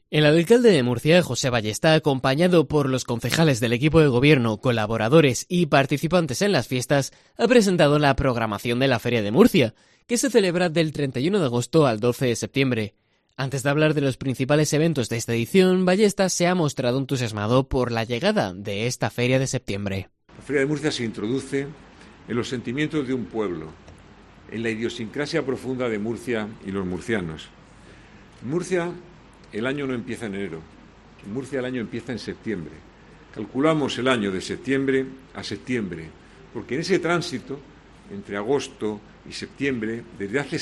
El alcalde de Murcia, José Ballesta, acompañado por los concejales del equipo de gobierno, colaboradores y participantes en las fiestas, ha presentado la programación de la Feria de Murcia, que se celebra del 31 de agosto al 12 de septiembre. Antes de hablar de los principales eventos de esta edición, Ballesta se ha mostrado entusiasmado por la llegada de esta Feria de septiembre. La Feria de Murcia se introduce en los sentimientos de un pueblo, en la idiosincrasia profunda de Murcia y los murcianos. En Murcia el año no empieza en enero, en Murcia el año empieza en septiembre. Calculamos el año de septiembre a septiembre, porque en ese tránsito, entre agosto y septiembre, desde hace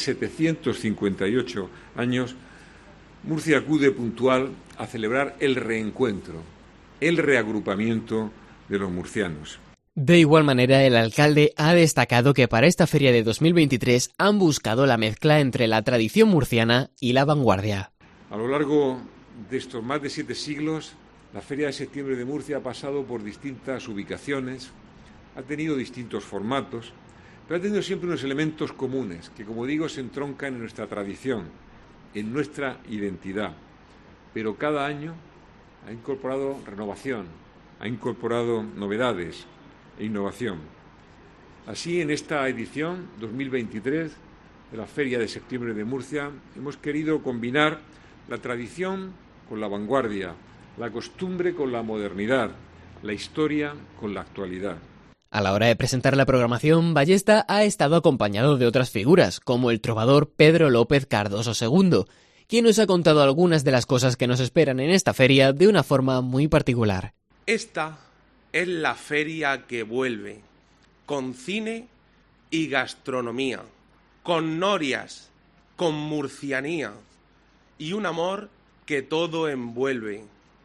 758 años, Murcia acude puntual a celebrar el reencuentro, el reagrupamiento de los murcianos. De igual manera, el alcalde ha destacado que para esta feria de 2023 han buscado la mezcla entre la tradición murciana y la vanguardia. A lo largo de estos más de 7 siglos, la Feria de Septiembre de Murcia ha pasado por distintas ubicaciones, ha tenido distintos formatos, pero ha tenido siempre unos elementos comunes que, como digo, se entroncan en nuestra tradición, en nuestra identidad. Pero cada año ha incorporado renovación, ha incorporado novedades e innovación. Así, en esta edición 2023 de la Feria de Septiembre de Murcia, hemos querido combinar la tradición con la vanguardia, la costumbre con la modernidad, la historia con la actualidad. A la hora de presentar la programación, Ballesta ha estado acompañado de otras figuras, como el trovador Pedro López Cardoso II, quien nos ha contado algunas de las cosas que nos esperan en esta feria de una forma muy particular. Esta es la feria que vuelve, con cine y gastronomía, con norias, con murcianía y un amor que todo envuelve.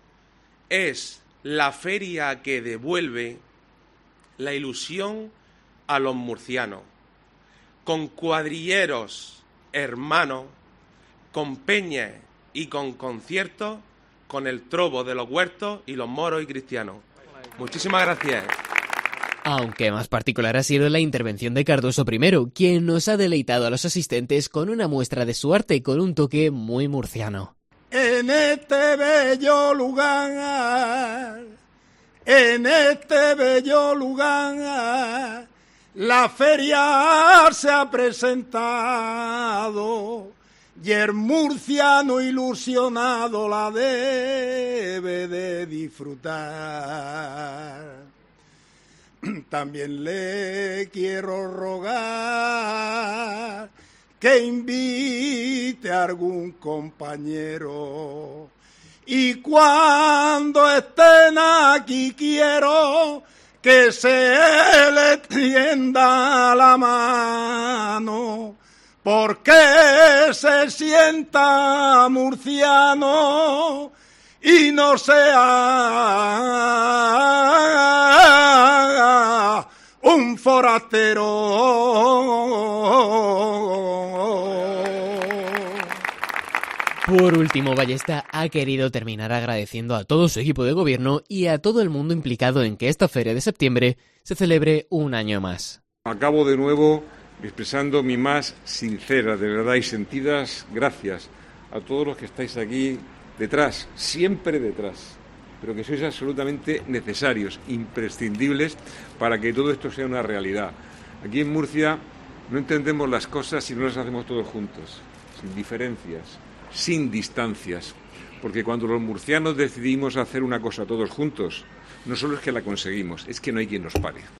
Es la feria que devuelve la ilusión a los murcianos, con cuadrilleros hermanos, con peñas y con conciertos, con el trobo de los huertos y los moros y cristianos. Muchísimas gracias. Aunque más particular ha sido la intervención de Cardoso I, quien nos ha deleitado a los asistentes con una muestra de su arte con un toque muy murciano. En este bello lugar, la feria se ha presentado y el murciano ilusionado la debe de disfrutar. También le quiero rogar que invite a algún compañero y cuando estén aquí quiero que se le tienda la mano porque se sienta murciano y no sea un forastero. Por último, Ballesta ha querido terminar agradeciendo a todo su equipo de gobierno y a todo el mundo implicado en que esta feria de septiembre se celebre un año más. Acabo de nuevo expresando mi más sincera, de verdad y sentidas gracias a todos los que estáis aquí detrás, siempre detrás, pero que sois absolutamente necesarios, imprescindibles para que todo esto sea una realidad. Aquí en Murcia no entendemos las cosas si no las hacemos todos juntos, sin diferencias, sin distancias, porque cuando los murcianos decidimos hacer una cosa todos juntos, no solo es que la conseguimos, es que no hay quien nos pare.